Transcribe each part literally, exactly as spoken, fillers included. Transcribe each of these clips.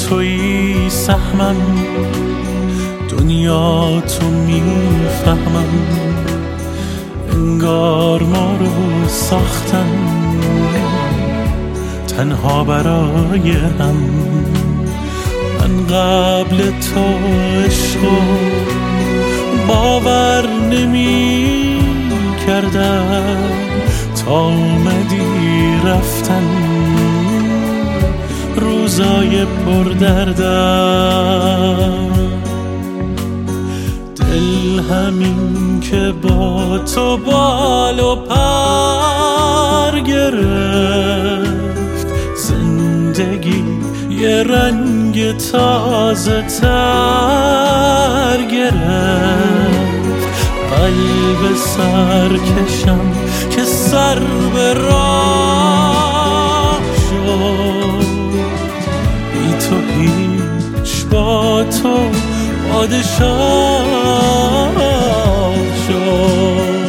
تویی سهمم، دنیا تو میفهمم، انگار ما رو ساختن تنها برای هم. من قبل تو عشقو باور نمی کردم تا اومدی رفتن روزای پردردم. دل همین که با تو بال و پر گرفت، زندگی یه رنگ تازه تر گرفت. قلب سرکشم که سر به راه شد، بی تو هیچ با تو پادشاه شد.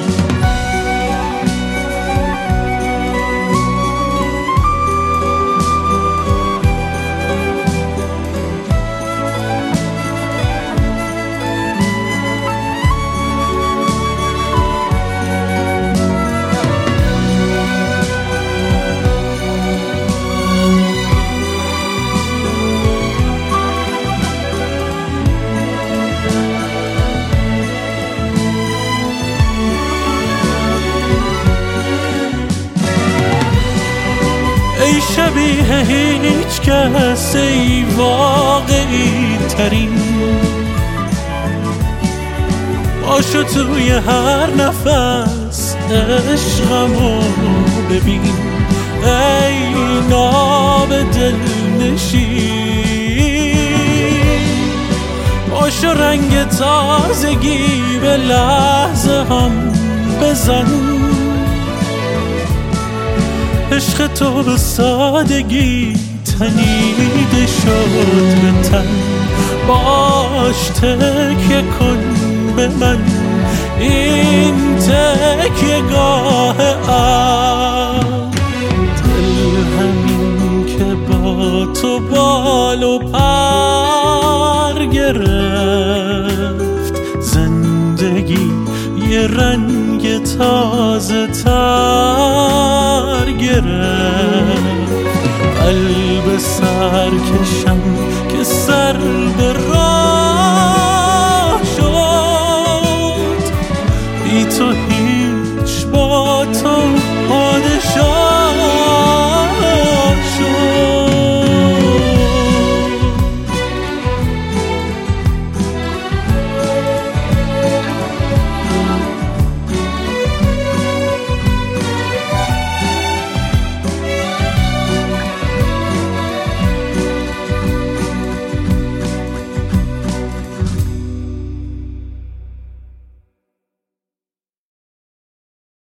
ای شبیه هیچ کس، ای واقعی ترین، باشو توی هر نفس عشقمو ببین. ای ناب دل نشین، باشو رنگ تازگی به لحظه هم بزن. عشق تو به سادگی تنیده شد به تن، باش تکیه کن به من این تکیه گاه عقل. دل همین که با تو بال و پر گرفت، زندگی یه رنگ تازه تر گرفت. قلب سرکشم که سر به راه شد، بی تو